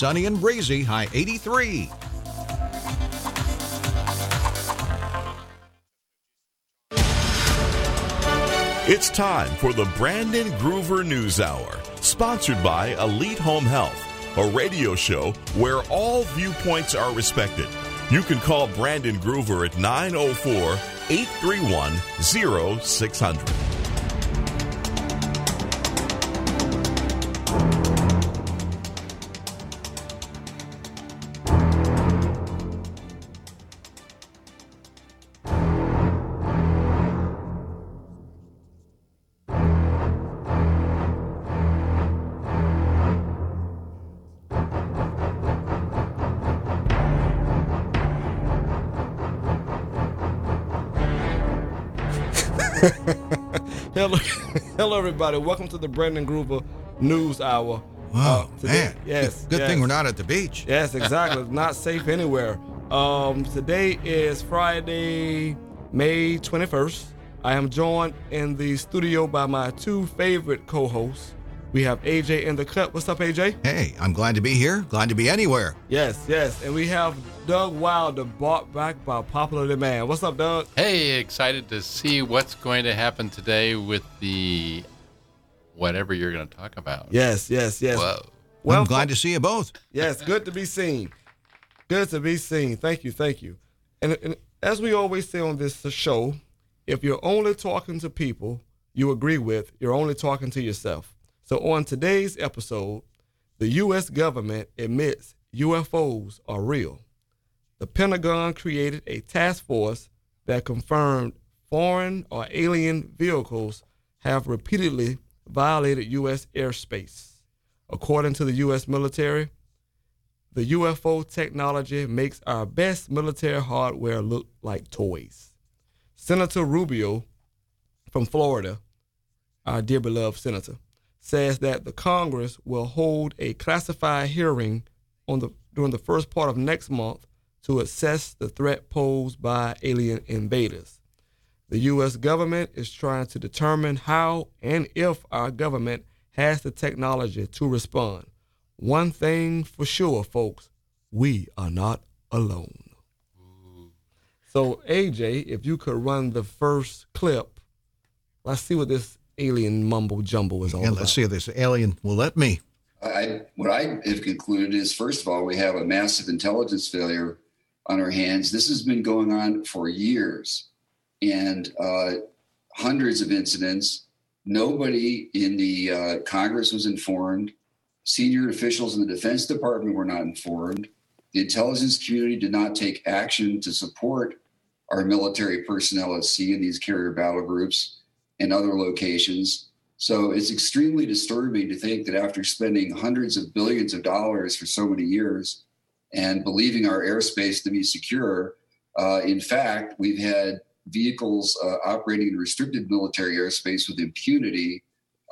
Sunny and breezy, high 83. It's time for the Brandon Groover News Hour, sponsored by Elite Home Health, a radio show where all viewpoints are respected. You can call Brandon Groover at 904-831-0600. Hello, everybody. Welcome to the Brandon Groover News Hour. Oh, today, man. Yes. Good thing we're not at the beach. Yes, exactly. Not safe anywhere. Today is Friday, May 21st. I am joined in the studio by my two favorite co-hosts. We have AJ in the cut. What's up, AJ? Hey, I'm glad to be here. Glad to be anywhere. Yes. And we have Doug Wilder, brought back by popular demand. What's up, Doug? Hey, excited to see what's going to happen today with the whatever you're going to talk about. Yes. Whoa. Well, I'm glad to see you both. Yes, good to be seen. Good to be seen. Thank you. And as we always say on this show, if you're only talking to people you agree with, you're only talking to yourself. So on today's episode, the U.S. government admits UFOs are real. The Pentagon created a task force that confirmed foreign or alien vehicles have repeatedly violated U.S. airspace. According to the U.S. military, the UFO technology makes our best military hardware look like toys. Senator Rubio from Florida, our dear beloved senator, says that the Congress will hold a classified hearing during the first part of next month to assess the threat posed by alien invaders. The U.S. government is trying to determine how and if our government has the technology to respond. One thing for sure, folks, we are not alone. So, AJ, if you could run the first clip, let's see what this alien mumbo jumbo is all about. Let's see if this alien will let me. What I have concluded is, first of all, we have a massive intelligence failure on our hands. This has been going on for years and hundreds of incidents. Nobody in the Congress was informed. Senior officials in the Defense Department were not informed. The intelligence community did not take action to support our military personnel at sea in these carrier battle groups and other locations. So it's extremely disturbing to think that after spending hundreds of billions of dollars for so many years and believing our airspace to be secure, in fact, we've had vehicles operating in restricted military airspace with impunity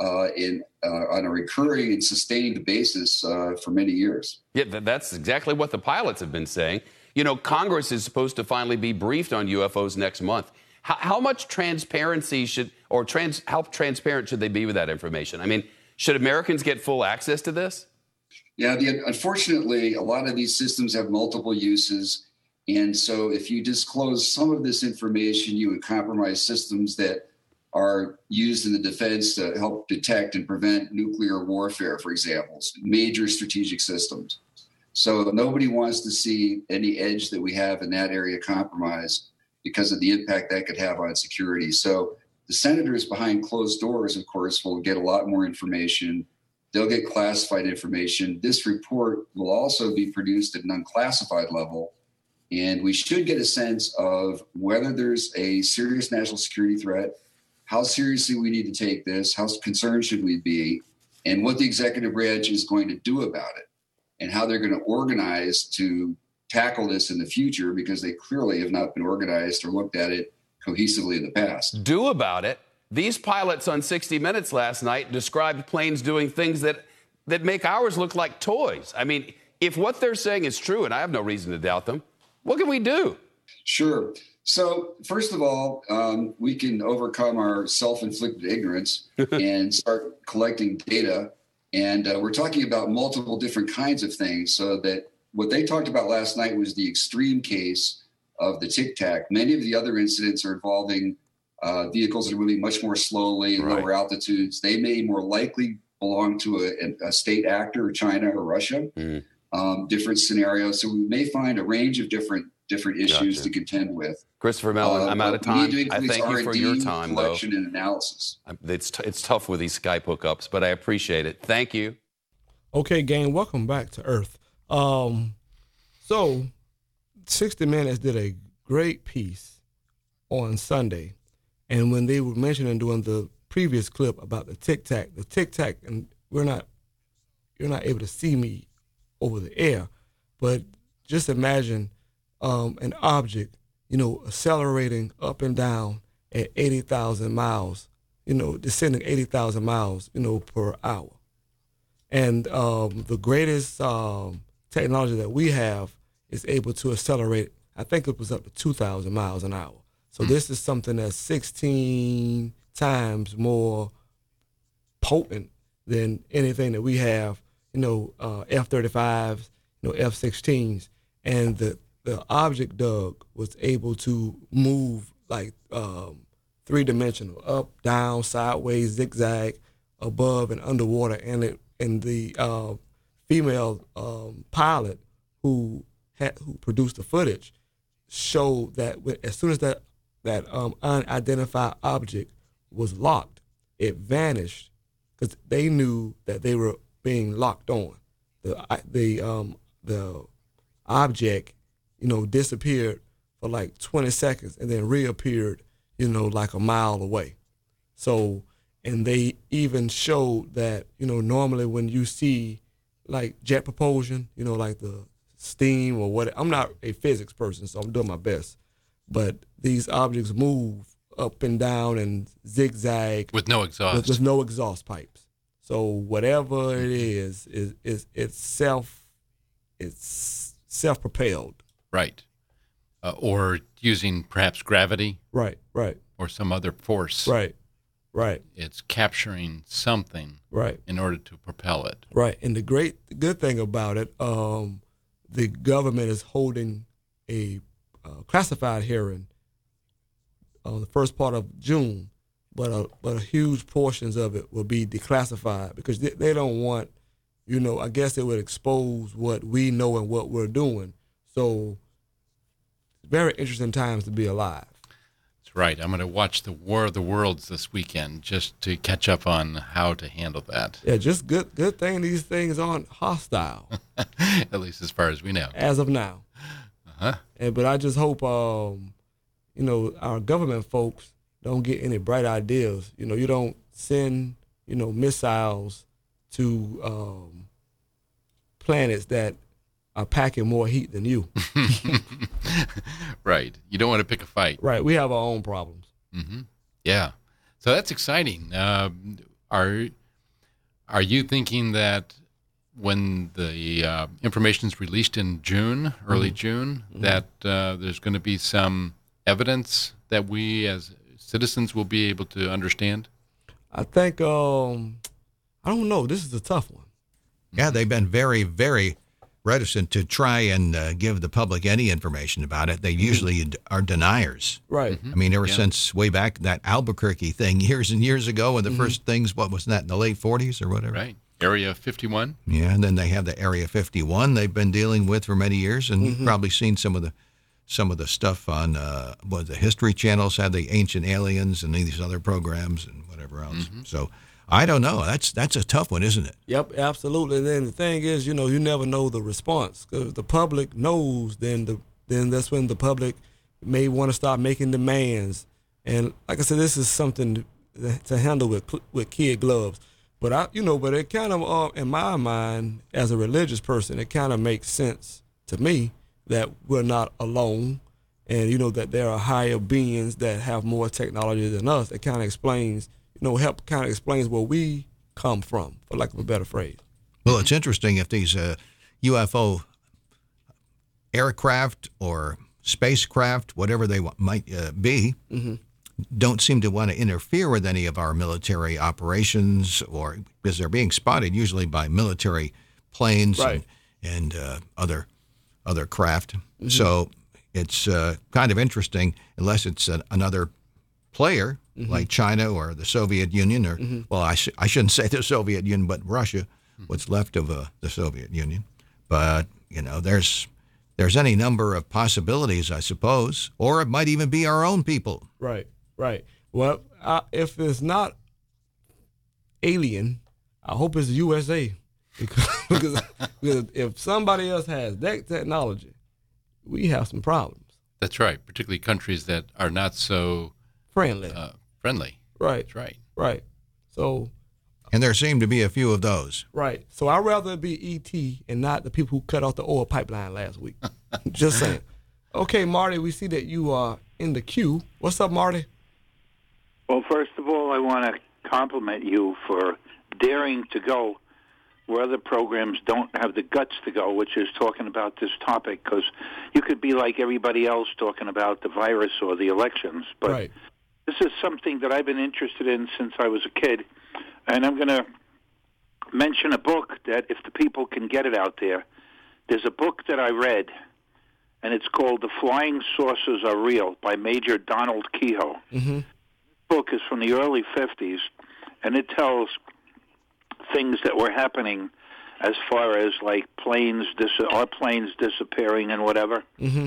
on a recurring and sustained basis for many years. Yeah, that's exactly what the pilots have been saying. You know, Congress is supposed to finally be briefed on UFOs next month. How much transparency how transparent should they be with that information? I mean, should Americans get full access to this? Yeah, unfortunately, a lot of these systems have multiple uses. And so if you disclose some of this information, you would compromise systems that are used in the defense to help detect and prevent nuclear warfare, for example, major strategic systems. So nobody wants to see any edge that we have in that area compromised because of the impact that could have on security. So the senators behind closed doors, of course, will get a lot more information. They'll get classified information. This report will also be produced at an unclassified level. And we should get a sense of whether there's a serious national security threat, how seriously we need to take this, how concerned should we be, and what the executive branch is going to do about it, and how they're going to organize to tackle this in the future, because they clearly have not been organized or looked at it cohesively in the past. Do about it. These pilots on 60 Minutes last night described planes doing things that make ours look like toys. I mean, if what they're saying is true, and I have no reason to doubt them, what can we do? Sure. So first of all, we can overcome our self-inflicted ignorance and start collecting data And we're talking about multiple different kinds of things, so that what they talked about last night was the extreme case of the Tic Tac. Many of the other incidents are involving vehicles that are moving much more slowly and lower altitudes. They may more likely belong to a state actor, China or Russia. Different scenarios. So we may find a range of different issues to contend with. Christopher Mellon, I'm out of time. I thank you for your time, though. Collection and analysis. It's tough with these Skype hookups, but I appreciate it. Thank you. Okay, gang, welcome back to Earth. So 60 Minutes did a great piece on Sunday, and when they were mentioning during the previous clip about the Tic Tac, and you're not able to see me over the air, but just imagine an object, accelerating up and down at 80,000 miles, descending 80,000 miles, per hour. And the greatest technology that we have is able to accelerate, I think it was up to 2,000 miles an hour. So this is something that's 16 times more potent than anything that we have, F-35s, F-16s. And the object, Doug, was able to move like three-dimensional, up, down, sideways, zigzag, above and underwater. And the female pilot who produced the footage showed that as soon as that unidentified object was locked, it vanished because they knew that they were being locked on. The object, disappeared for like 20 seconds and then reappeared, like a mile away. So, and they even showed that, normally when you see like jet propulsion, like the steam or what, I'm not a physics person, so I'm doing my best, but these objects move up and down and zigzag with no exhaust. With no exhaust pipes. So whatever it is it's self-propelled. Right. Or using perhaps gravity. Right. Or some other force. Right. It's capturing something. Right. In order to propel it. Right. And the good thing about it, the government is holding a classified hearing on the first part of June, but huge portions of it will be declassified because they don't want, I guess it would expose what we know and what we're doing. So very interesting times to be alive. That's right. I'm going to watch the War of the Worlds this weekend just to catch up on how to handle that. Yeah, just good thing these things aren't hostile. At least as far as we know. As of now. But I just hope, our government folks don't get any bright ideas. You don't send, missiles to planets that are packing more heat than you. Right. You don't want to pick a fight. Right. We have our own problems. Mm-hmm. Yeah. So that's exciting. Are you thinking that when the information is released in June, early June, that there's going to be some evidence that we as citizens will be able to understand? I think, I don't know. This is a tough one. Yeah, they've been very, very reticent to try and give the public any information about it. They usually are deniers. Right. I mean, ever since way back that Albuquerque thing years and years ago, and the first things, what was that, in the late 40s or whatever? Right. Area 51. Yeah, and then they have the Area 51 they've been dealing with for many years, and you've probably seen some of the stuff on the History Channels had the Ancient Aliens and these other programs and whatever else. So I don't know. That's a tough one, isn't it? Yep, absolutely. And then the thing is, you never know the response. Because if the public knows, then that's when the public may want to start making demands. And like I said, this is something to handle with kid gloves. But but it kind of, in my mind, as a religious person, it kind of makes sense to me that we're not alone, and that there are higher beings that have more technology than us. It kind of explains, explains where we come from, for lack of a better phrase. Well, it's interesting if these UFO aircraft or spacecraft, whatever they might be, don't seem to want to interfere with any of our military operations, or because they're being spotted usually by military planes Right. and other craft. So it's kind of interesting, unless it's another player like China or the Soviet Union, or well, I shouldn't say the Soviet Union, but Russia, what's left of the Soviet Union. But there's any number of possibilities, I suppose, or it might even be our own people. Right. Well, if it's not alien, I hope it's the USA, because if somebody else has that technology, we have some problems. That's right, particularly countries that are not so Friendly. friendly. Right. That's right. Right. So. And there seem to be a few of those. Right. So I'd rather it be E.T. and not the people who cut off the oil pipeline last week. Just saying. Okay, Marty, we see that you are in the queue. What's up, Marty? Well, first of all, I want to compliment you for daring to go where other programs don't have the guts to go, which is talking about this topic, because you could be like everybody else talking about the virus or the elections. But Right. this is something that I've been interested in since I was a kid, and I'm going to mention a book that, if the people can get it out there, there's a book that I read, and it's called The Flying Saucers Are Real by Major Donald Kehoe. Mm-hmm. The book is from the early 50s, and it tells things that were happening as far as like our planes disappearing and whatever. Mm-hmm.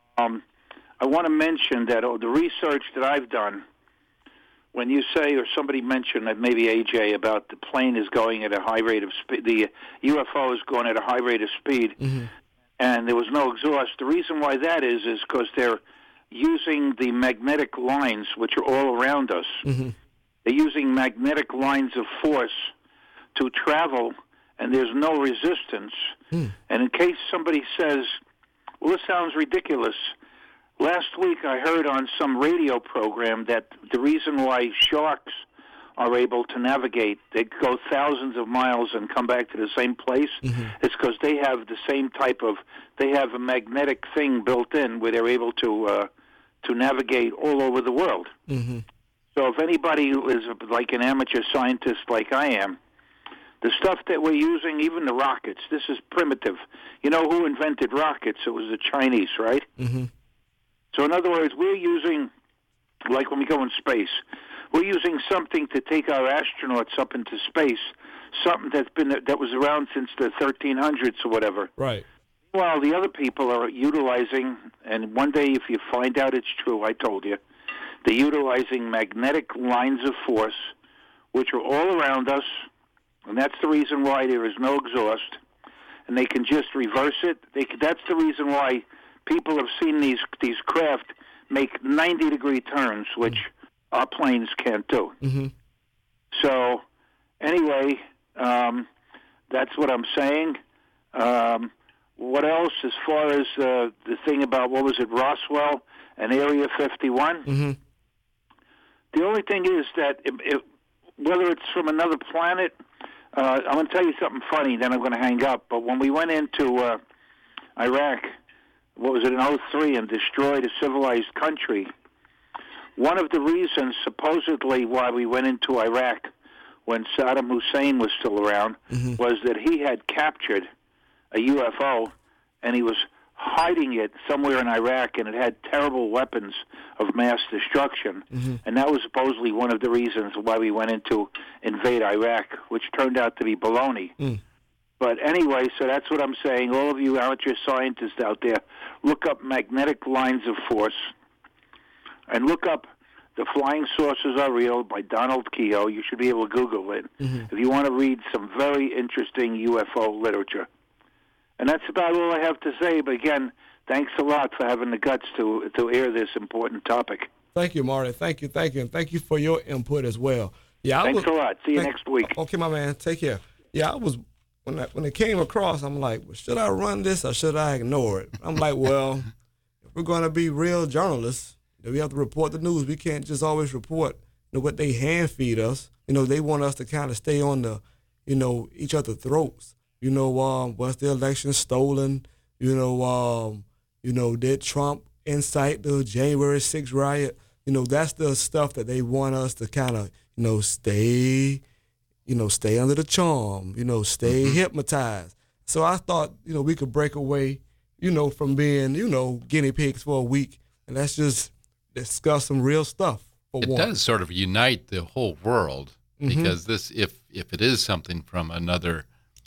I want to mention that the research that I've done, when you say, or somebody mentioned, maybe AJ, about the plane is going at a high rate of speed, the UFO is going at a high rate of speed, and there was no exhaust. The reason why that is because they're using the magnetic lines, which are all around us. Mm-hmm. They're using magnetic lines of force to travel, and there's no resistance. And in case somebody says, well, this sounds ridiculous, last week I heard on some radio program that the reason why sharks are able to navigate, they go thousands of miles and come back to the same place, is because they have the same type of, they have a magnetic thing built in where they're able to navigate all over the world. Mm-hmm. So if anybody is like an amateur scientist like I am, the stuff that we're using, even the rockets, this is primitive. You know who invented rockets? It was the Chinese, right? Mm-hmm. So in other words, we're using, like when we go in space, we're using something to take our astronauts up into space, something that was around since the 1300s or whatever. Right. Well, the other people are utilizing, and one day if you find out it's true, I told you, they're utilizing magnetic lines of force, which are all around us, and that's the reason why there is no exhaust, and they can just reverse it. That's the reason why people have seen these craft make 90-degree turns, which our planes can't do. Mm-hmm. So, anyway, that's what I'm saying. What else, as far as the thing about, what was it, Roswell and Area 51? Mm-hmm. The only thing is that whether it's from another planet, I'm going to tell you something funny, then I'm going to hang up. But when we went into Iraq, what was it, in 2003, and destroyed a civilized country, one of the reasons supposedly why we went into Iraq when Saddam Hussein was still around was that he had captured a UFO, and he was hiding it somewhere in Iraq, and it had terrible weapons of mass destruction. And that was supposedly one of the reasons why we went into invade Iraq, which turned out to be baloney. But anyway, so that's what I'm saying. All of you amateur scientists out there, look up magnetic lines of force, and look up The Flying Saucers Are Real by Donald Kehoe. You should be able to Google it if you want to read some very interesting UFO literature. And that's about all I have to say. But again, thanks a lot for having the guts to air this important topic. Thank you, Marty. Thank you. And thank you for your input as well. Yeah, Thanks a lot. See you next week. Okay, my man. Take care. Yeah, I was when it came across, I'm like, well, should I run this or should I ignore it? I'm like, well, if we're going to be real journalists, we have to report the news. We can't just always report what they hand feed us. They want us to kind of stay on the, each other's throats. Was the election stolen? Did Trump incite the January 6th riot? that's the stuff that they want us to kind of, stay under the charm, stay hypnotized. So I thought, we could break away, from being, guinea pigs for a week, and let's just discuss some real stuff. It does sort of unite the whole world, because this, if it is something from another,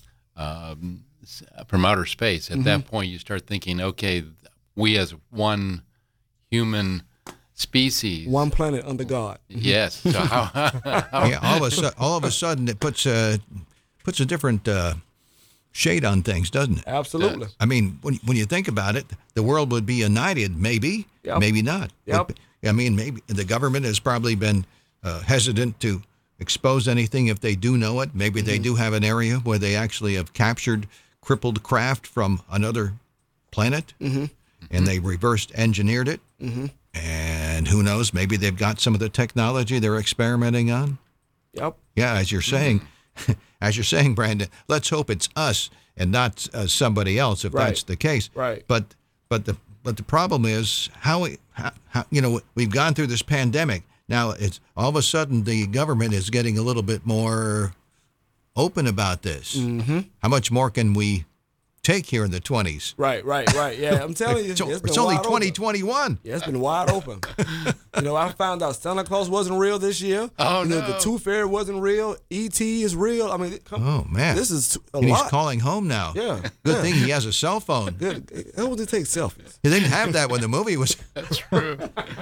from outer space, at that point you start thinking, okay, we as one human species, one planet under God. Yes. So how yeah, all of a sudden it puts a different shade on things, doesn't it? Absolutely. I mean, when you think about it, the world would be united, maybe, maybe not. Yep. I mean, maybe the government has probably been hesitant to expose anything if they do know it. Maybe they do have an area where they actually have captured crippled craft from another planet, and they reversed engineered it. And who knows, maybe they've got some of the technology they're experimenting on. Yep. Yeah, as you're saying, Brandon, let's hope it's us and not somebody else if that's the case. Right. But the problem is how we've gone through this pandemic. Now it's all of a sudden the government is getting a little bit more open about this. How much more can we take here in the 20s? Right. Yeah, I'm telling you, it's only 2021. Yeah, it's been wide open. I found out Santa Claus wasn't real this year. Oh, no. The Tooth Fairy wasn't real. E.T. is real. I mean, Oh, man. this is a And lot. he's calling home now. Yeah. Good thing he has a cell phone. Good. How would they take selfies? He didn't have that when the movie was. That's true.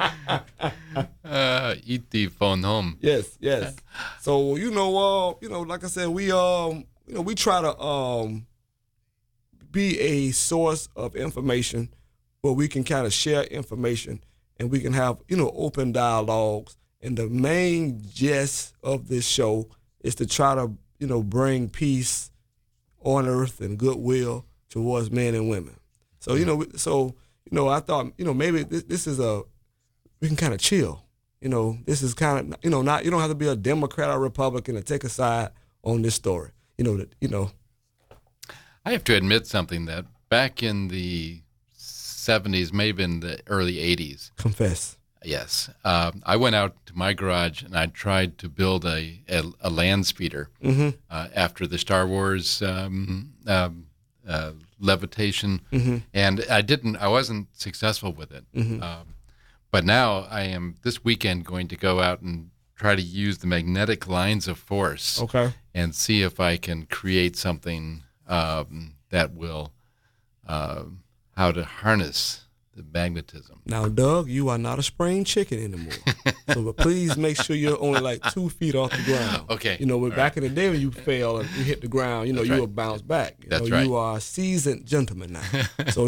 Eat the phone home. Yes. So like I said, we try to be a source of information where we can kind of share information and we can have open dialogues. And the main gist of this show is to try to bring peace on earth and goodwill towards men and women. So I thought maybe this is we can kind of chill. This is kind of not, you don't have to be a Democrat or Republican to take a side on this story. I have to admit something, that back in the 70s, maybe in the early 80s. Confess. Yes. I went out to my garage and I tried to build a land speeder after the Star Wars levitation. And I wasn't successful with it. But now I am this weekend going to go out and try to use the magnetic lines of force and see if I can create something that will, how to harness the magnetism. Now, Doug, you are not a spring chicken anymore. So please make sure you're only like 2 feet off the ground. Okay. Back in the day when you fell and you hit the ground, you will bounce back. That's right. You are a seasoned gentleman now. So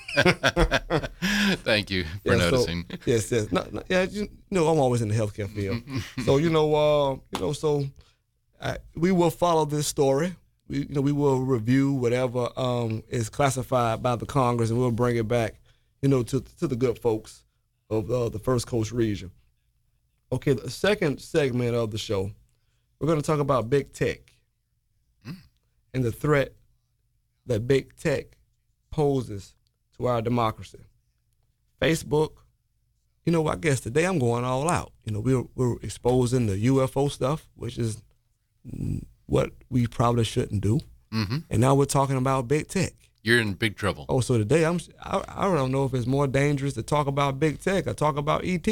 thank you for noticing. So, yes. I'm always in the healthcare field. So we will follow this story. We will review whatever is classified by the Congress, and we'll bring it back, to the good folks of the First Coast region. Okay, the second segment of the show, we're going to talk about big tech and the threat that big tech poses to our democracy. Facebook, I guess today I'm going all out. We're exposing the UFO stuff, which is what we probably shouldn't do. And now we're talking about big tech. You're in big trouble. Oh, so today I don't know if it's more dangerous to talk about big tech or talk about ET.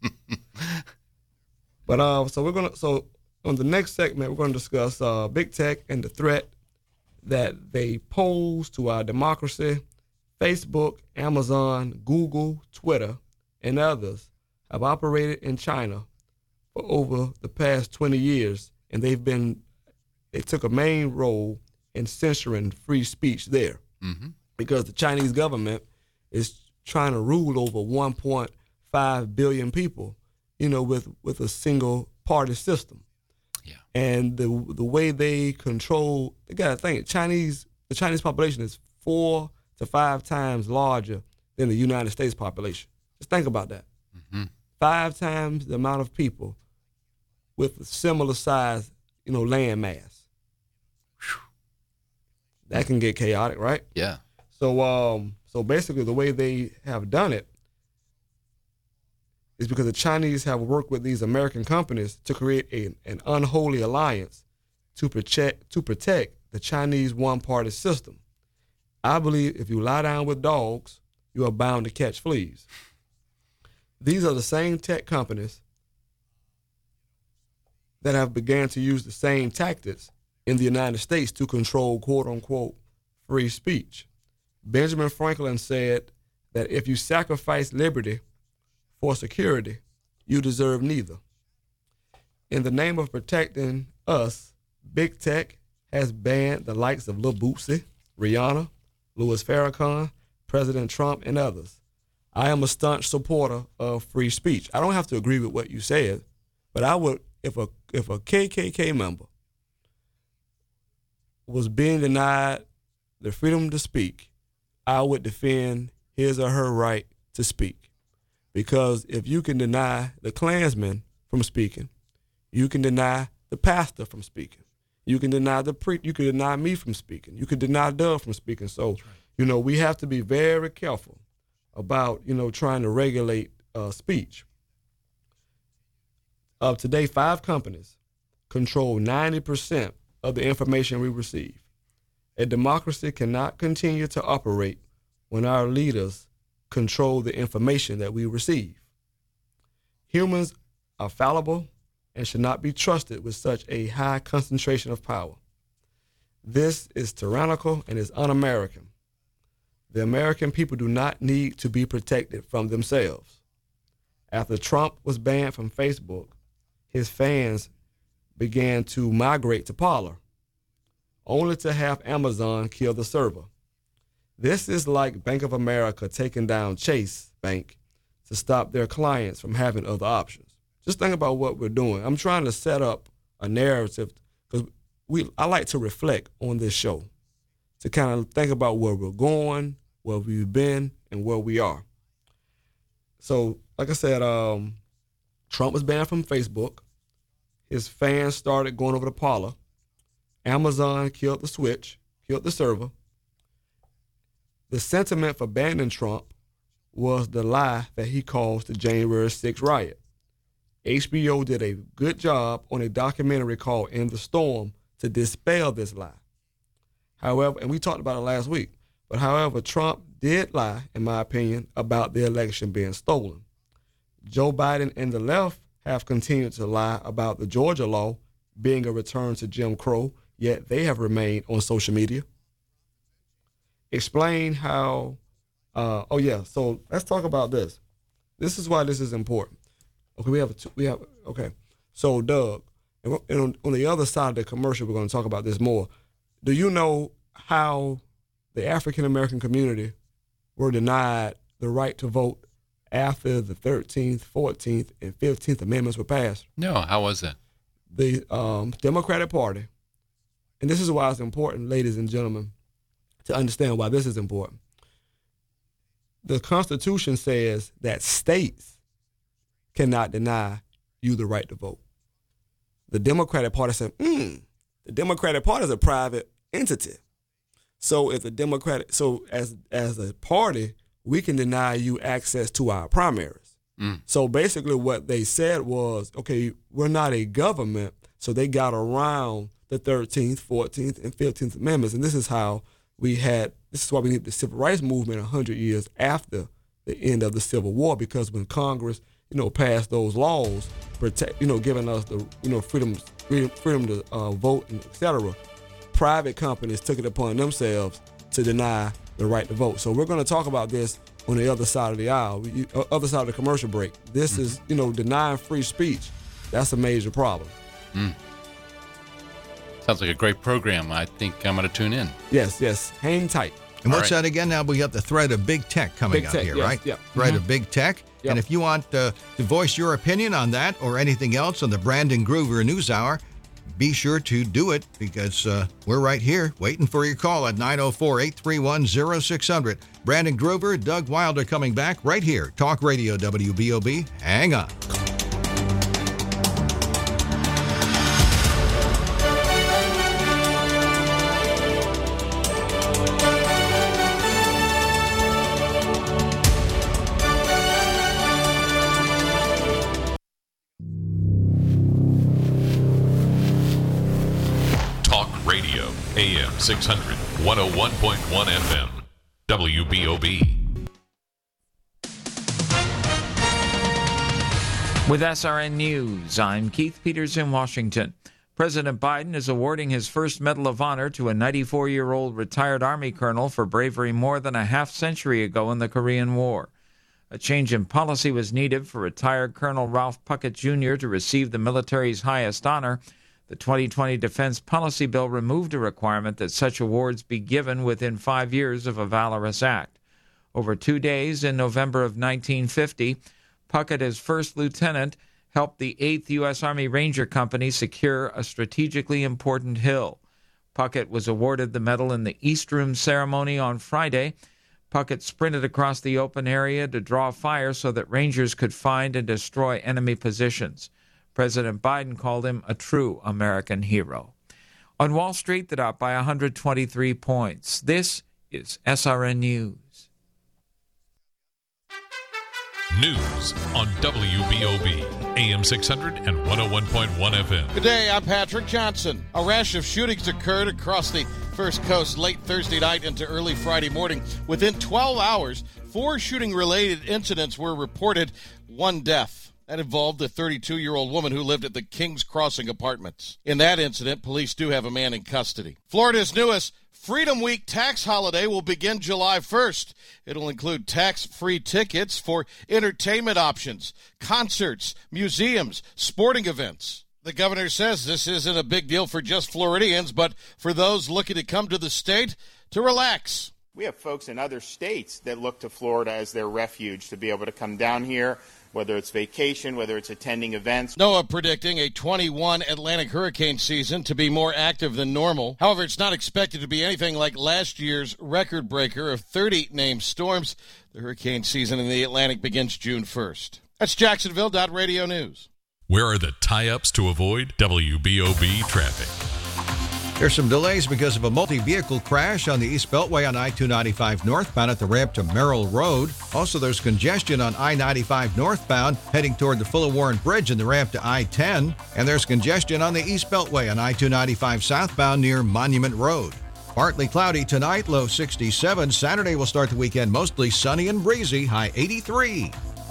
But so on the next segment we're going to discuss big tech and the threat that they pose to our democracy. Facebook, Amazon, Google, Twitter, and others have operated in China for over the past 20 years, and they took a main role in censoring free speech there, because the Chinese government is trying to rule over 1.5 billion people, with a single party system. Yeah. And the way they control, they got to think, the Chinese population is 4 to 5 times larger than the United States population. Just think about that. 5 times the amount of people with a similar size, land mass. That can get chaotic, right? Yeah. So basically the way they have done it, is because the Chinese have worked with these American companies to create an unholy alliance to protect the Chinese one-party system. I believe if you lie down with dogs, you are bound to catch fleas. These are the same tech companies that have began to use the same tactics in the United States to control quote-unquote free speech. Benjamin Franklin said that if you sacrifice liberty for security, you deserve neither. In the name of protecting us, Big Tech has banned the likes of Lil Bootsy, Rihanna, Louis Farrakhan, President Trump, and others. I am a staunch supporter of free speech. I don't have to agree with what you said, but I would, if a KKK member was being denied the freedom to speak, I would defend his or her right to speak. Because if you can deny the Klansman from speaking, you can deny the pastor from speaking. You can deny you can deny me from speaking. You can deny Doug from speaking. So, we have to be very careful about, trying to regulate speech. Today, 5 companies control 90% of the information we receive. A democracy cannot continue to operate when our leaders control the information that we receive. Humans are fallible and should not be trusted with such a high concentration of power. This is tyrannical and is un-American. The American people do not need to be protected from themselves. After Trump was banned from Facebook, his fans began to migrate to Parler, only to have Amazon kill the server. This is like Bank of America taking down Chase Bank to stop their clients from having other options. Just think about what we're doing. I'm trying to set up a narrative because I like to reflect on this show, to kind of think about where we're going, where we've been, and where we are. So, like I said, Trump was banned from Facebook. His fans started going over to Parler. Amazon killed the switch, killed the server. The sentiment for banning Trump was the lie that he caused the January 6th riot. HBO did a good job on a documentary called In the Storm to dispel this lie. However, and we talked about it last week, but however, Trump did lie, in my opinion, about the election being stolen. Joe Biden and the left have continued to lie about the Georgia law being a return to Jim Crow, yet they have remained on social media. Explain how, so let's talk about this. This is why this is important. Okay, so Doug, and on the other side of the commercial, we're going to talk about this more. Do you know how the African-American community were denied the right to vote after the 13th, 14th, and 15th Amendments were passed? No, how was that? The Democratic Party, and this is why it's important, ladies and gentlemen, to understand why this is important. The Constitution says that states cannot deny you the right to vote. The Democratic Party said, the Democratic Party is a private entity. So if as a party, we can deny you access to our primaries. So basically what they said was, okay, we're not a government, so they got around the 13th, 14th, and 15th Amendments. And this is why we need the Civil Rights Movement 100 years after the end of the Civil War, because when Congress passed those laws, giving us the freedom to vote, and et cetera, private companies took it upon themselves to deny the right to vote. So we're going to talk about this on the other side of the aisle, other side of the commercial break. This is, denying free speech. That's a major problem. Sounds like a great program. I think I'm going to tune in. Yes. Hang tight. And what's that again? Now we got the thread of big tech coming up here, yes, right? Yeah. Thread of big tech. Yep. And if you want to voice your opinion on that or anything else on the Brandon Groover News Hour, be sure to do it, because we're right here waiting for your call at 904-831-0600. Brandon Groover, Doug Wilder coming back right here. Talk Radio WBOB. Hang on. 600, 101.1 FM, WBOB. With SRN News, I'm Keith Peters in Washington. President Biden is awarding his first Medal of Honor to a 94-year-old retired Army colonel for bravery more than a half-century ago in the Korean War. A change in policy was needed for retired Colonel Ralph Puckett Jr. to receive the military's highest honor. The 2020 Defense Policy Bill removed a requirement that such awards be given within 5 years of a valorous act. Over 2 days in November of 1950, Puckett, as first lieutenant, helped the 8th U.S. Army Ranger Company secure a strategically important hill. Puckett was awarded the medal in the East Room ceremony on Friday. Puckett sprinted across the open area to draw fire so that Rangers could find and destroy enemy positions. President Biden called him a true American hero. On Wall Street, the Dow by 123 points. This is SRN News. News on WBOB, AM 600 and 101.1 FM. Good day, I'm Patrick Johnson. A rash of shootings occurred across the First Coast late Thursday night into early Friday morning. Within 12 hours, 4 shooting-related incidents were reported, 1 death. That involved a 32-year-old woman who lived at the Kings Crossing Apartments. In that incident, police do have a man in custody. Florida's newest Freedom Week tax holiday will begin July 1st. It'll include tax-free tickets for entertainment options, concerts, museums, sporting events. The governor says this isn't a big deal for just Floridians, but for those looking to come to the state to relax. We have folks in other states that look to Florida as their refuge to be able to come down here, whether it's vacation, whether it's attending events. NOAA predicting a 21 Atlantic hurricane season to be more active than normal. However, it's not expected to be anything like last year's record breaker of 30 named storms. The hurricane season in the Atlantic begins June 1st. That's Jacksonville.Radio News. Where are the tie-ups to avoid WBOB traffic? There's some delays because of a multi-vehicle crash on the East Beltway on I-295 northbound at the ramp to Merrill Road. Also, there's congestion on I-95 northbound heading toward the Fuller Warren Bridge and the ramp to I-10. And there's congestion on the East Beltway on I-295 southbound near Monument Road. Partly cloudy tonight, low 67. Saturday will start the weekend mostly sunny and breezy, high 83.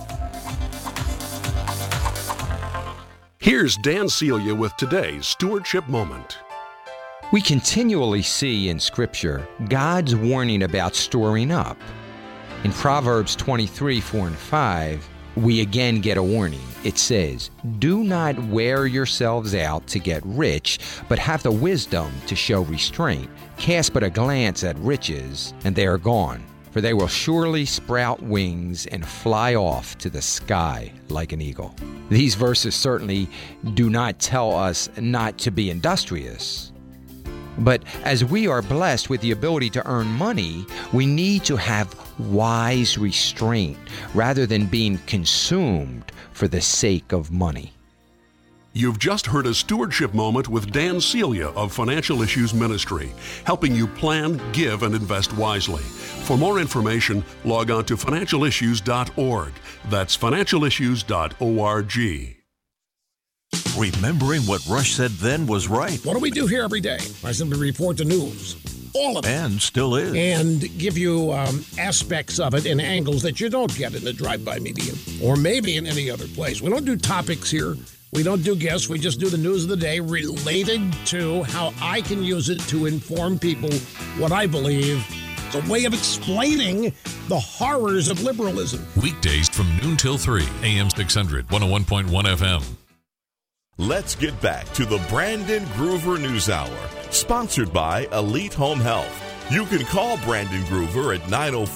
Here's Dan Celia with today's Stewardship Moment. We continually see in Scripture God's warning about storing up. In Proverbs 23, 4 and 5, we again get a warning. It says, "Do not wear yourselves out to get rich, but have the wisdom to show restraint. Cast but a glance at riches, and they are gone, for they will surely sprout wings and fly off to the sky like an eagle." These verses certainly do not tell us not to be industrious. But as we are blessed with the ability to earn money, we need to have wise restraint rather than being consumed for the sake of money. You've just heard a Stewardship Moment with Dan Celia of Financial Issues Ministry, helping you plan, give, and invest wisely. For more information, log on to financialissues.org. That's financialissues.org. Remembering what Rush said then was right. What do we do here every day? I simply report the news. All of it. And still is. And give you aspects of it and angles that you don't get in the drive-by media or maybe in any other place. We don't do topics here. We don't do guests. We just do the news of the day related to how I can use it to inform people what I believe. It's a way of explaining the horrors of liberalism. Weekdays from noon till 3, AM 600, 101.1 FM. Let's get back to the Brandon Groover News Hour, sponsored by Elite Home Health. You can call Brandon Groover at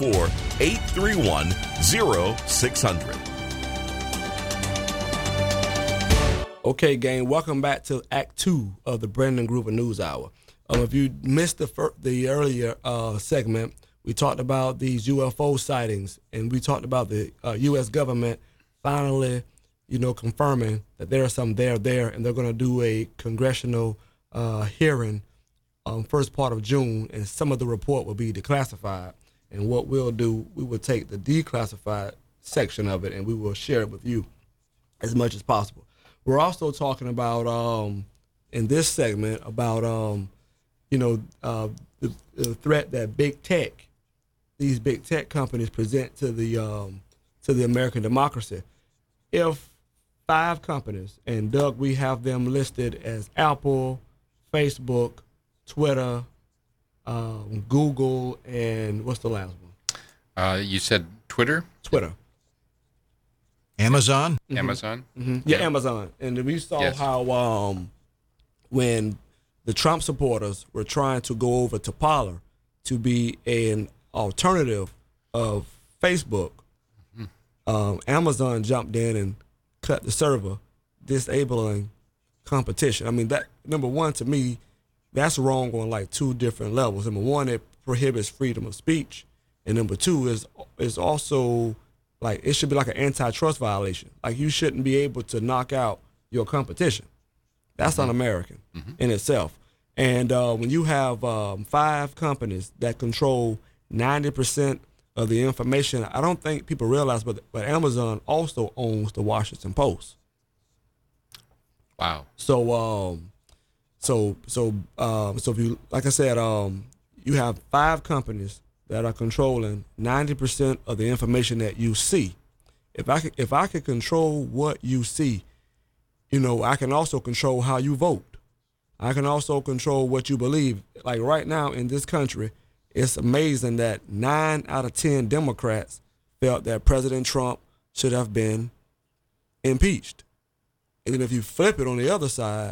904-831-0600. Okay, gang, welcome back to Act 2 of the Brandon Groover News Hour. If you missed the earlier segment, we talked about these UFO sightings, and we talked about the U.S. government finally confirming that there are some there, and they're going to do a congressional hearing first part of June, and some of the report will be declassified. And what we'll do, we will take the declassified section of it, and we will share it with you as much as possible. We're also talking about, in this segment, about the threat that these big tech companies present to the American democracy. If 5 companies, and Doug, we have them listed as Apple, Facebook, Twitter, Google, and what's the last one? You said Twitter? Twitter. Amazon? Mm-hmm. Amazon? Mm-hmm. Yeah, Amazon. And we saw how when the Trump supporters were trying to go over to Parler to be an alternative of Facebook, Amazon jumped in and cut the server, disabling competition. I mean, that, number one, to me, that's wrong on like 2 different levels. Number one, it prohibits freedom of speech. And number 2 is also like, it should be like an antitrust violation. Like, you shouldn't be able to knock out your competition. That's un-American in itself. And when you have 5 companies that control 90% of the information, I don't think people realize, but Amazon also owns the Washington Post. Wow. So if you, like I said, you have 5 companies that are controlling 90% of the information that you see. If I could control what you see, I can also control how you vote. I can also control what you believe. Like right now in this country, it's amazing that 9 out of 10 Democrats felt that President Trump should have been impeached. And then if you flip it on the other side,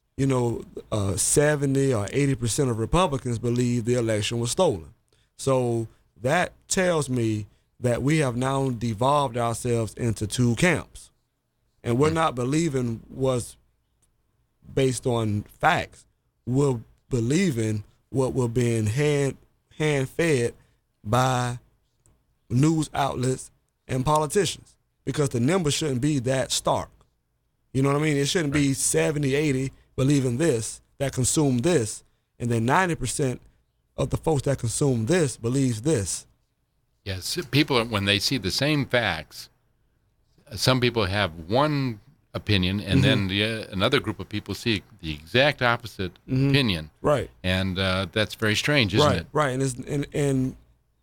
70 or 80% of Republicans believe the election was stolen. So that tells me that we have now devolved ourselves into 2 camps. And we're not believing what's based on facts. We're believing what we're being hand-fed by news outlets and politicians, because the numbers shouldn't be that stark. You know what I mean? It shouldn't be 70, 80 believing this, that consume this, and then 90% of the folks that consume this believes this. Yes, people, when they see the same facts, some people have one opinion, and then another group of people see the exact opposite opinion. Right. And that's very strange, isn't it? Right. And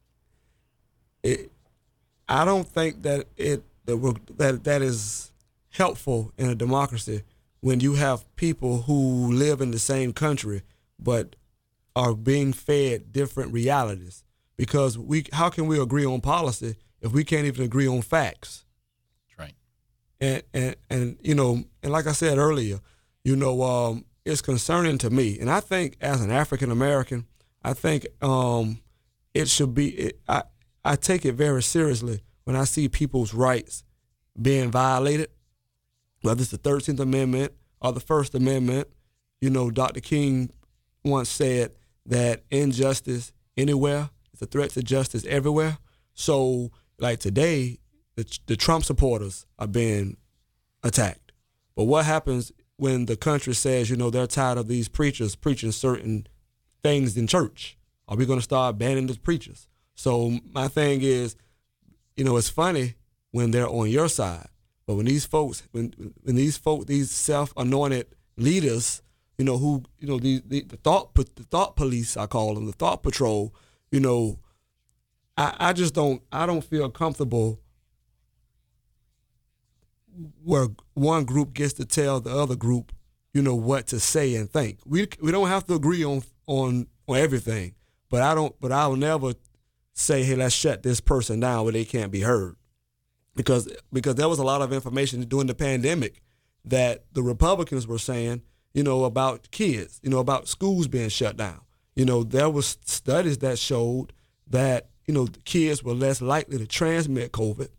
I don't think that that is helpful in a democracy when you have people who live in the same country but are being fed different realities. Because how can we agree on policy if we can't even agree on facts? That's right. And like I said earlier, it's concerning to me. And I think as an African American, I think it should be. I take it very seriously when I see people's rights being violated, whether it's the 13th Amendment or the First Amendment. Dr. King once said that injustice anywhere is a threat to justice everywhere. So, like today, the Trump supporters are being attacked. But what happens when the country says, they're tired of these preachers preaching certain things in church? Are we going to start banning the preachers? So my thing is, it's funny when they're on your side, but when these folks, these self-anointed leaders, the thought police, I call them, the thought patrol, I don't feel comfortable where one group gets to tell the other group, what to say and think. We don't have to agree on everything, but I'll never say, hey, let's shut this person down where they can't be heard. Because there was a lot of information during the pandemic that the Republicans were saying, about kids, about schools being shut down. There was studies that showed that, kids were less likely to transmit COVID,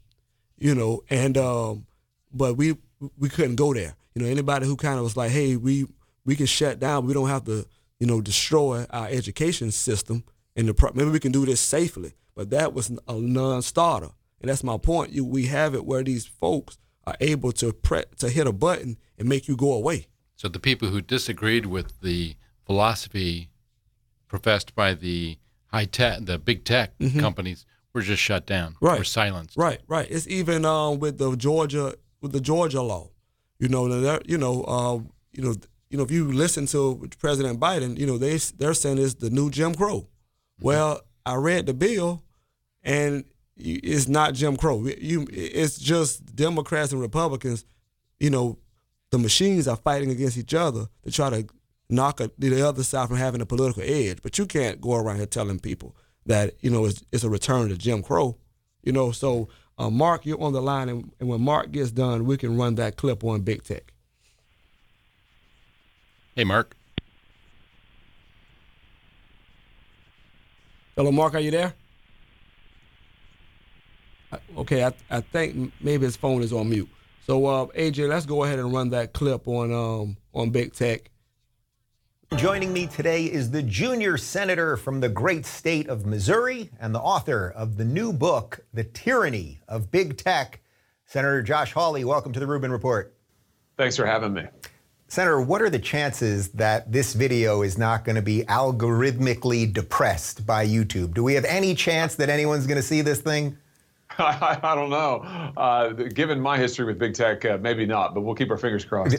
but we couldn't go there. Anybody who kind of was like, hey, we can shut down, we don't have to, destroy our education system, and maybe we can do this safely. But that was a non-starter. And that's my point. We have it where these folks are able to hit a button and make you go away. So the people who disagreed with the philosophy professed by the the big tech companies were just shut down, were silenced. Right. It's even with the Georgia law. if you listen to President Biden, they're saying it's the new Jim Crow. Well, I read the bill, and it's not Jim Crow. It's just Democrats and Republicans. The machines are fighting against each other to try to knock the other side from having a political edge. But you can't go around here telling people that it's a return to Jim Crow. So Mark, you're on the line, and when Mark gets done, we can run that clip on Big Tech. Hey, Mark. Hello, Mark, are you there? Okay, I think maybe his phone is on mute. So, AJ, let's go ahead and run that clip on Big Tech. Joining me today is the junior senator from the great state of Missouri and the author of the new book, The Tyranny of Big Tech, Senator Josh Hawley. Welcome to the Rubin Report. Thanks for having me. Senator, what are the chances that this video is not going to be algorithmically depressed by YouTube? Do we have any chance that anyone's going to see this thing? I don't know. Given my history with big tech, maybe not, but we'll keep our fingers crossed.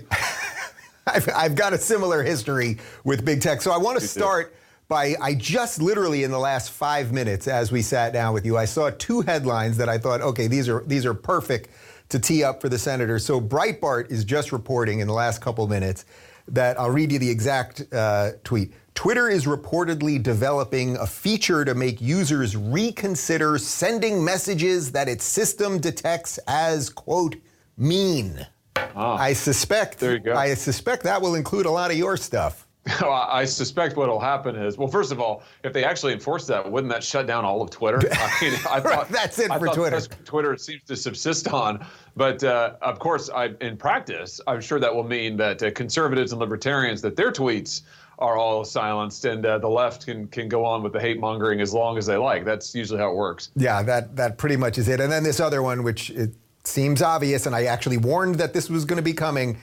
I've got a similar history with big tech. So I want to start by, I just literally in the last 5 minutes as we sat down with you, I saw two headlines that I thought, okay, these are perfect to tee up for the senator. So Breitbart is just reporting in the last couple minutes that, I'll read you the exact tweet. Twitter is reportedly developing a feature to make users reconsider sending messages that its system detects as, quote, mean. Oh, I suspect that will include a lot of your stuff. Well, I suspect what will happen is, well, first of all, if they actually enforce that, wouldn't that shut down all of Twitter? I mean, I thought that's it for Twitter. That's what Twitter seems to subsist on. But of course, in practice, I'm sure that will mean that conservatives and libertarians, that their tweets are all silenced, and the left can go on with the hate mongering as long as they like. That's usually how it works. Yeah, that pretty much is it. And then this other one, which it seems obvious, and I actually warned that this was going to be coming.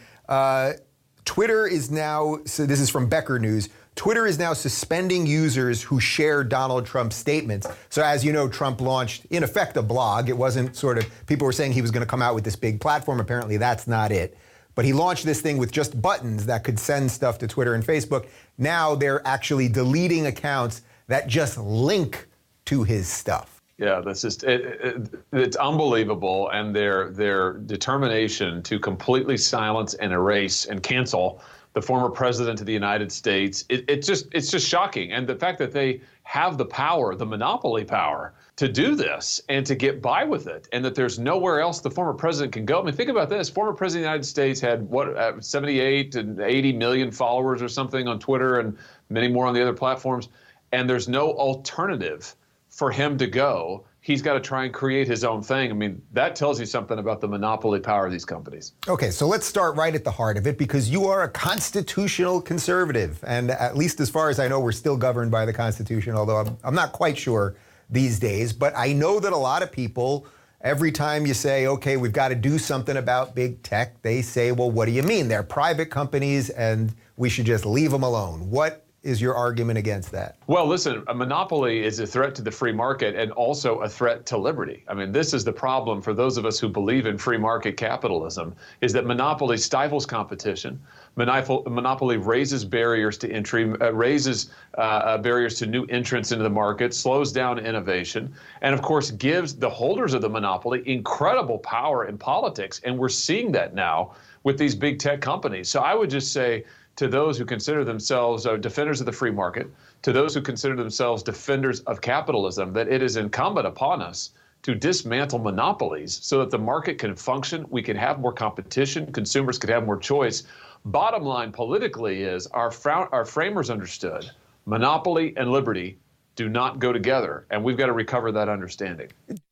Twitter is now, so this is from Becker News, Twitter is now suspending users who share Donald Trump's statements. So as you know, Trump launched, in effect, a blog. It wasn't sort of, people were saying he was going to come out with this big platform. Apparently that's not it. But he launched this thing with just buttons that could send stuff to Twitter and Facebook. Now they're actually deleting accounts that just link to his stuff. Yeah, that's just it's unbelievable, and their determination to completely silence and erase and cancel the former president of the United States. It's just shocking, and the fact that they have the power, the monopoly power, to do this and to get by with it, and that there's nowhere else the former president can go. I mean, think about this: former president of the United States had 78 and 80 million followers or something on Twitter, and many more on the other platforms, and there's no alternative for him to go. He's got to try and create his own thing. I mean, that tells you something about the monopoly power of these companies. Okay, so let's start right at the heart of it, because you are a constitutional conservative. And at least as far as I know, we're still governed by the Constitution, although I'm not quite sure these days. But I know that a lot of people, every time you say, okay, we've got to do something about big tech, they say, well, what do you mean? They're private companies and we should just leave them alone. What is your argument against that? Well, listen, a monopoly is a threat to the free market and also a threat to liberty. I mean, this is the problem for those of us who believe in free market capitalism, is that monopoly stifles competition. Monopoly raises barriers to entry, raises barriers to new entrants into the market, slows down innovation, and of course gives the holders of the monopoly incredible power in politics. And we're seeing that now with these big tech companies. So I would just say, to those who consider themselves defenders of the free market, to those who consider themselves defenders of capitalism, that it is incumbent upon us to dismantle monopolies so that the market can function, we can have more competition, consumers can have more choice. Bottom line politically is our framers understood monopoly and liberty do not go together, and we've got to recover that understanding.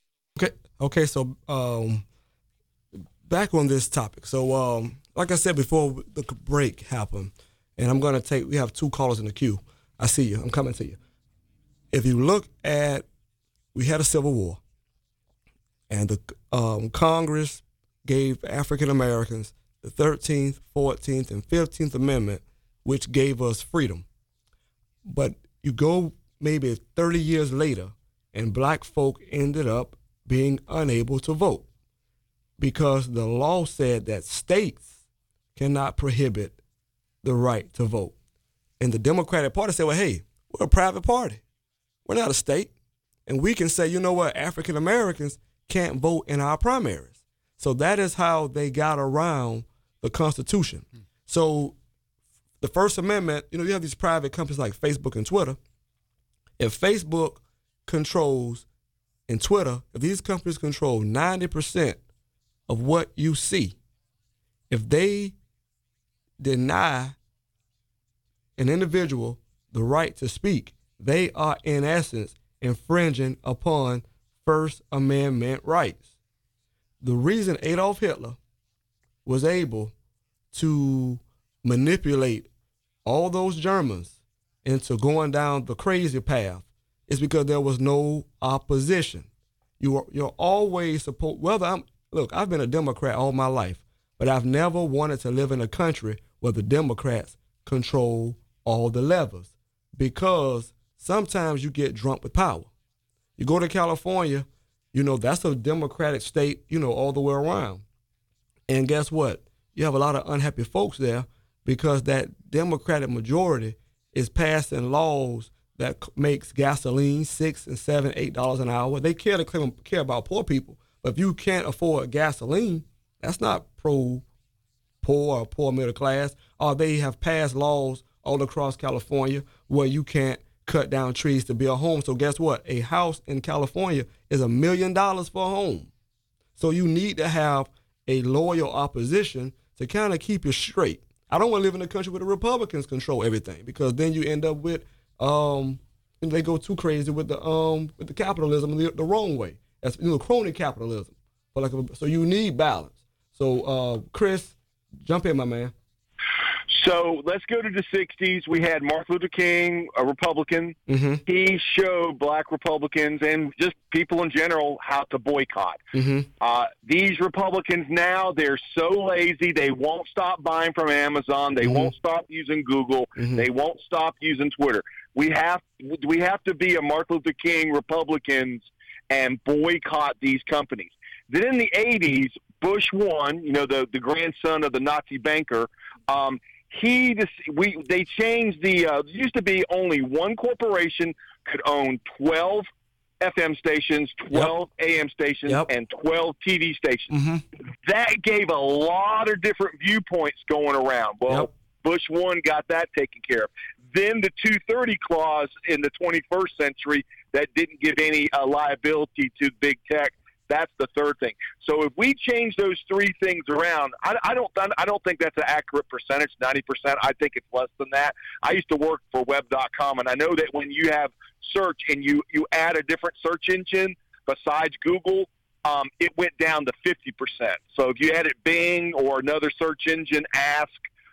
Okay. So back on this topic. So like I said before the break happened, and we have two callers in the queue. I see you. I'm coming to you. If you look at, we had a civil war, and the Congress gave African Americans the 13th, 14th, and 15th Amendment, which gave us freedom. But you go maybe 30 years later, and black folk ended up being unable to vote because the law said that states cannot prohibit the right to vote. And the Democratic Party said, well, hey, we're a private party. We're not a state. And we can say, you know what, African Americans can't vote in our primaries. So that is how they got around the Constitution. So the First Amendment, you have these private companies like Facebook and Twitter. If Facebook controls, and Twitter, if these companies control 90% of what you see, if they deny an individual the right to speak, they are in essence infringing upon First Amendment rights. The reason Adolf Hitler was able to manipulate all those Germans into going down the crazy path is because there was no opposition. You're always supposed, I've been a Democrat all my life, but I've never wanted to live in a country where the Democrats control all the levers, because sometimes you get drunk with power. You go to California, that's a Democratic state, all the way around. And guess what? You have a lot of unhappy folks there because that Democratic majority is passing laws that makes gasoline $6 and $7, $8 an hour. They care about poor people, but if you can't afford gasoline, that's not pro-poor or poor middle class. Or they have passed laws all across California where you can't cut down trees to build homes. So guess what? A house in California is $1 million for a home. So you need to have a loyal opposition to kind of keep you straight. I don't want to live in a country where the Republicans control everything, because then you end up with they go too crazy with the capitalism the wrong way. That's crony capitalism. But so you need balance. So Chris, jump in, my man. So let's go to the 60s. We had Martin Luther King, a Republican. Mm-hmm. He showed black Republicans and just people in general how to boycott. Mm-hmm. These Republicans now, they're so lazy. They won't stop buying from Amazon. They won't stop using Google. They won't stop using Twitter. We have to be a Martin Luther King Republicans and boycott these companies. Then in the 80s, Bush won, the grandson of the Nazi banker. They changed the used to be only one corporation could own 12 FM stations, 12 AM stations, and 12 TV stations. That gave a lot of different viewpoints going around. Well, Bush 1 got that taken care of. Then the 230 clause in the 21st century that didn't give any liability to big tech. That's the third thing. So if we change those three things around, I don't think that's an accurate percentage, 90%. I think it's less than that. I used to work for web.com, and I know that when you have search and you add a different search engine besides Google, it went down to 50%. So if you added Bing or another search engine, Ask,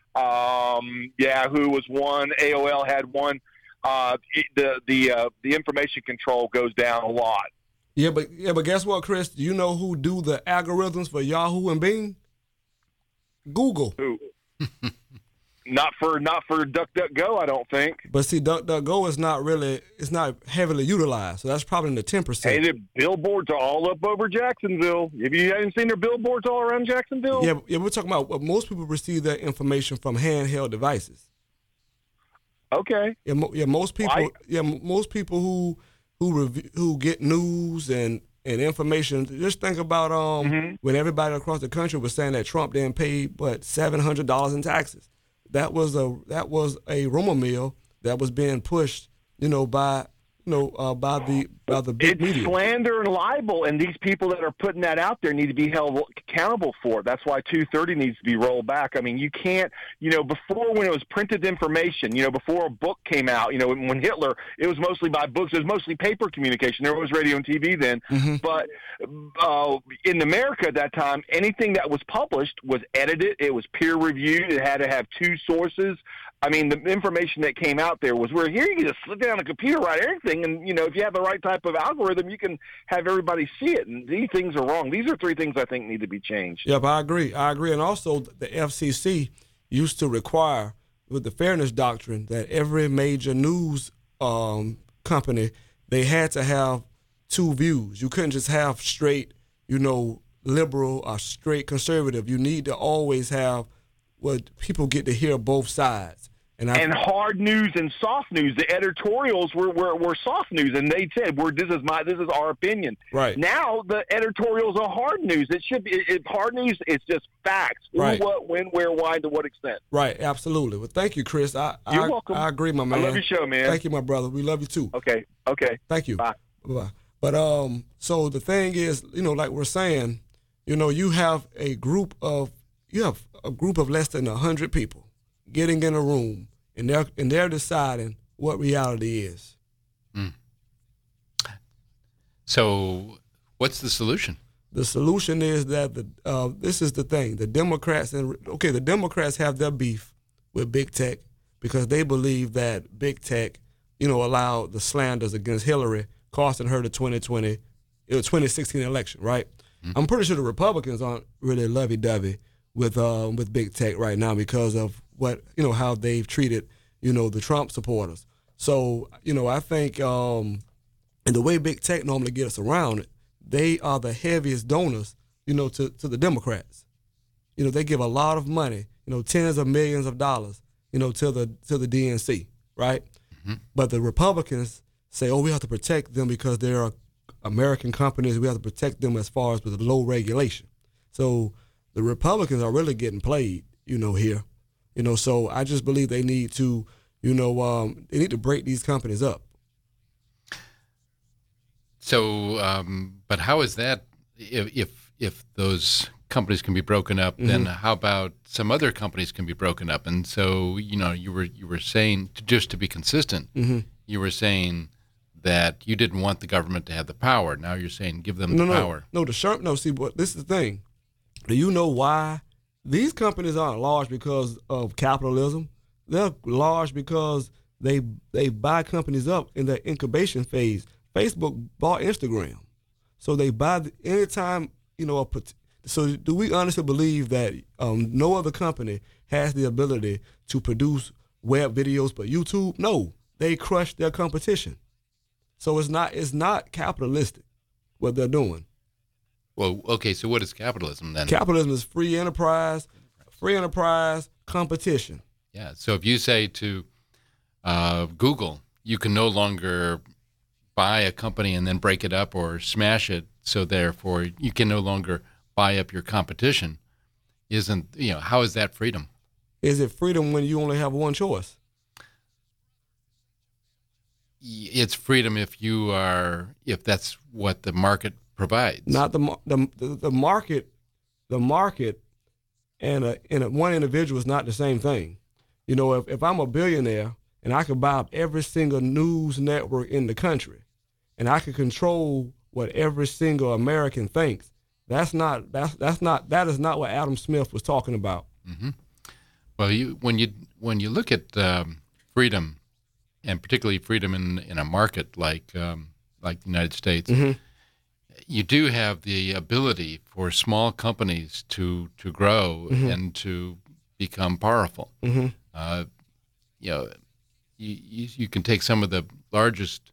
Yahoo was one, AOL had one, the information control goes down a lot. Yeah, but guess what, Chris? Do you know who do the algorithms for Yahoo and Bing? Google. Who? Not for DuckDuckGo, I don't think. But see, DuckDuckGo is not heavily utilized, so that's probably in the 10%. Hey, the billboards are all up over Jacksonville. Have you haven't seen their billboards all around Jacksonville? Yeah, we're talking about most people receive their information from handheld devices. Okay. Most people who get news and information. Just think about when everybody across the country was saying that Trump didn't pay $700 in taxes. That was a rumor mill that was being pushed, by the big media. It's slander and libel, and these people that are putting that out there need to be held accountable for it. That's why 230 needs to be rolled back. I mean, you can't, before when it was printed information, before a book came out, when Hitler, it was mostly by books. It was mostly paper communication. There was radio and TV then. But in America at that time, anything that was published was edited. It was peer-reviewed. It had to have two sources. I mean, the information that came out there was where here you can just sit down on a computer, write everything, and, if you have the right type of algorithm, you can have everybody see it. And these things are wrong. These are three things I think need to be changed. Yep, I agree. And also the FCC used to require, with the fairness doctrine, that every major news company, they had to have two views. You couldn't just have straight, liberal or straight conservative. You need to always have where people get to hear both sides. And hard news and soft news. The editorials were soft news, and they said, "This is our opinion." Right now, the editorials are hard news. It should be hard news. It's just facts. Right. Who, what, when, where, why, to what extent. Right. Absolutely. Well, thank you, Chris. You're welcome. I agree, my man. I love your show, man. Thank you, my brother. We love you too. Okay. Thank you. Bye. Bye. But so the thing is, like we're saying, you have a group of less than 100 people getting in a room, and they're deciding what reality is. So, what's the solution? The solution is that this is the thing. The Democrats the Democrats have their beef with big tech because they believe that big tech, allowed the slanders against Hillary, costing her the 2016 election, right? Mm-hmm. I'm pretty sure the Republicans aren't really lovey-dovey with big tech right now because of how they've treated, the Trump supporters. So, I think, and the way big tech normally gets around it, they are the heaviest donors, to the Democrats. They give a lot of money, tens of millions of dollars, to the DNC, right? Mm-hmm. But the Republicans say, we have to protect them because they're American companies. We have to protect them as far as with low regulation. So the Republicans are really getting played, here. So I just believe they need to, they need to break these companies up. So, but how is that? If those companies can be broken up, mm-hmm. then how about some other companies can be broken up? And so, you were saying, just to be consistent, mm-hmm. you were saying that you didn't want the government to have the power. Now you're saying give them the power. See, what this is the thing. Do you know why these companies aren't large because of capitalism? They're large because they buy companies up in their incubation phase. Facebook bought Instagram, so they buy anytime So do we honestly believe that no other company has the ability to produce web videos but YouTube? No, they crush their competition. So it's not capitalistic what they're doing. Well, okay, so what is capitalism then? Capitalism is free enterprise, competition. Yeah, so if you say to Google, you can no longer buy a company and then break it up or smash it, so therefore you can no longer buy up your competition, how is that freedom? Is it freedom when you only have one choice? It's freedom if that's what the market provides. Not the market. The market and one individual is not the same thing. If I'm a billionaire and I could buy up every single news network in the country, and I could control what every single American thinks, that is not what Adam Smith was talking about. Mm-hmm. Well, when you look at freedom, and particularly freedom in a market like the United States, mm-hmm. you do have the ability for small companies to grow mm-hmm. and to become powerful. Mm-hmm. You can take some of the largest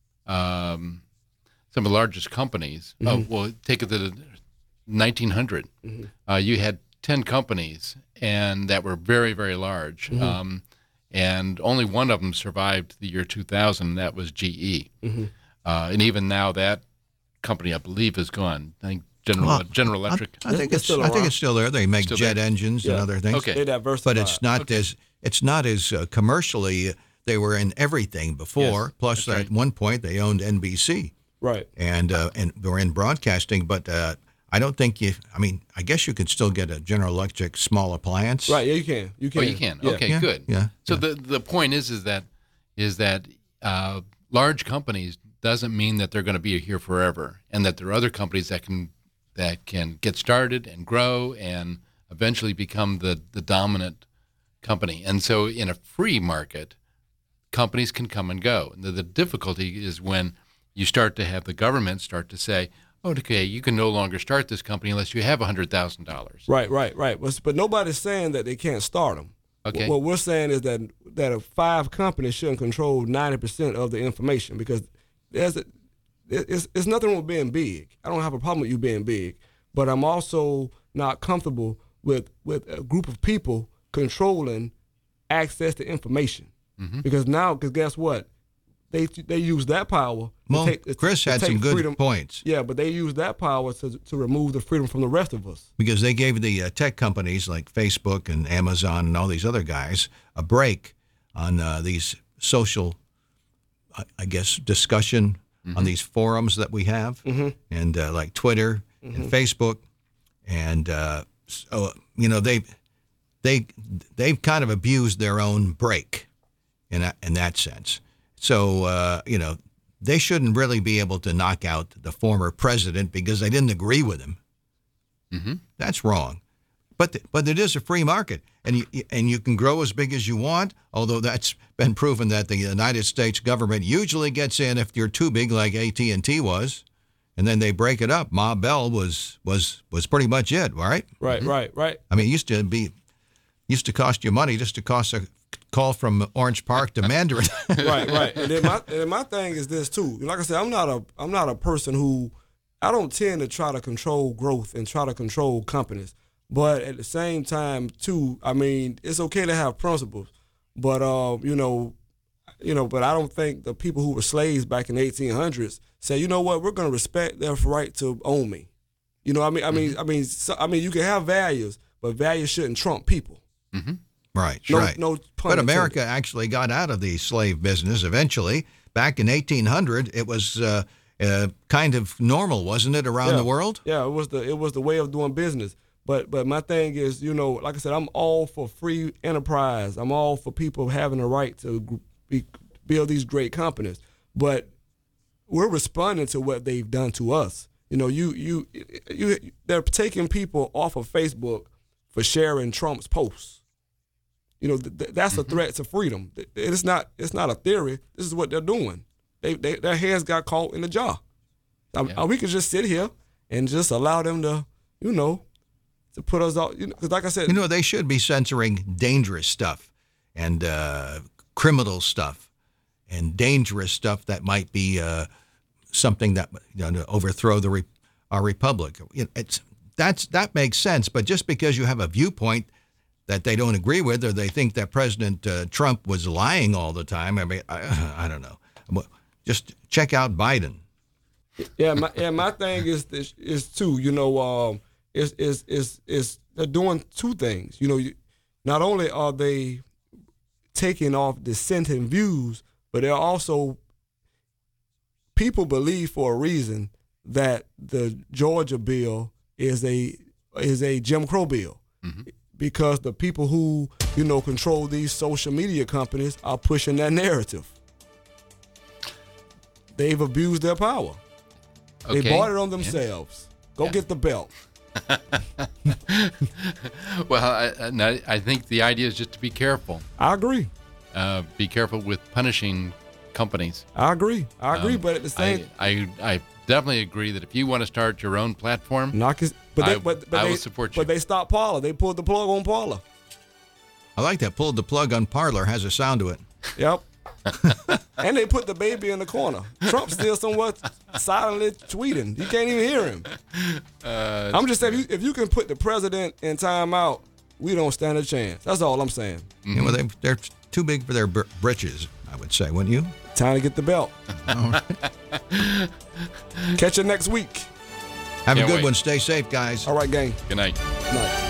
companies. Mm-hmm. Take it to the 1900. Mm-hmm. You had 10 companies and that were very, very large. Mm-hmm. And only one of them survived the year 2000, and that was GE. Mm-hmm. And even now, that company, I believe, is gone. I think General Electric. I think it's still there. They make jet engines and other things. Okay. They diversify. But it's not as commercially. They were in everything before. Yes, Plus, at one point, they owned NBC. Right. And they were in broadcasting, but. I don't think I guess you could still get a General Electric small appliance. Right, yeah, you can. Oh, you can. Yeah. Okay, good. Yeah. So the point is that large companies doesn't mean that they're going to be here forever, and that there are other companies that can get started and grow and eventually become the dominant company. And so in a free market, companies can come and go. And the difficulty is when you start to have the government start to say, okay, you can no longer start this company unless you have $100,000. Right. But nobody's saying that they can't start them. Okay. What we're saying is that 5 companies shouldn't control 90% of the information because it's nothing wrong with being big. I don't have a problem with you being big, but I'm also not comfortable with a group of people controlling access to information. Because guess what? They use that power. Well, Chris had some good points. Yeah, but they use that power to remove the freedom from the rest of us. Because they gave the tech companies like Facebook and Amazon and all these other guys a break on these social, I guess, discussion on these forums that we have, and like Twitter and Facebook, and so they've kind of abused their own break in that sense. So they shouldn't really be able to knock out the former president because they didn't agree with him. That's wrong. But it is a free market, and you can grow as big as you want. Although that's been proven that the United States government usually gets in if you're too big, like AT&T was, and then they break it up. Ma Bell was pretty much it, right? Right. I mean, it used to cost you money just to cost a call from Orange Park to Mandarin. right. And then my thing is this too. Like I said, I'm not a person who, I don't tend to try to control growth and try to control companies. But at the same time, too, I mean, it's okay to have principles, but but I don't think the people who were slaves back in the 1800s say, you know what, we're going to respect their right to own me. You know, I mean, you can have values, but values shouldn't trump people. Right. No pun but America actually got out of the slave business eventually. Back in 1800, it was kind of normal, wasn't it, around the world? Yeah, it was the way of doing business. But my thing is, like I said, I'm all for free enterprise. I'm all for people having the right to build these great companies. But we're responding to what they've done to us. They're taking people off of Facebook for sharing Trump's posts. That's a threat to freedom. It's not a theory. This is what they're doing. Their hands got caught in the jar. We could just sit here and just allow them to, to put us out. Because like I said, they should be censoring dangerous stuff and criminal stuff and dangerous stuff that might be something that to overthrow our republic. That makes sense. But just because you have a viewpoint that they don't agree with, or they think that President Trump was lying all the time, I mean, I don't know. Just check out Biden. Yeah, my thing is too. Is they're doing two things. Not only are they taking off dissenting views, but they're also, people believe for a reason that the Georgia bill is a Jim Crow bill. Because the people who, control these social media companies are pushing that narrative. They've abused their power. Okay. They bought it on themselves. Go get the belt. Well, I think the idea is just to be careful. I agree. Be careful with punishing companies. I agree, but at the same... I definitely agree that if you want to start your own platform, I will support you. But they stopped Parler. They pulled the plug on Parler. I like that. Pulled the plug on Parler. Has a sound to it. Yep. And they put the baby in the corner. Trump's still somewhat silently tweeting. You can't even hear him. I'm just saying, if you can put the president in timeout, we don't stand a chance. That's all I'm saying. Yeah, well, they're too big for their britches, I would say, wouldn't you? Time to get the belt. Catch you next week. Have a good one. Stay safe, guys. All right, gang. Good night. Good night.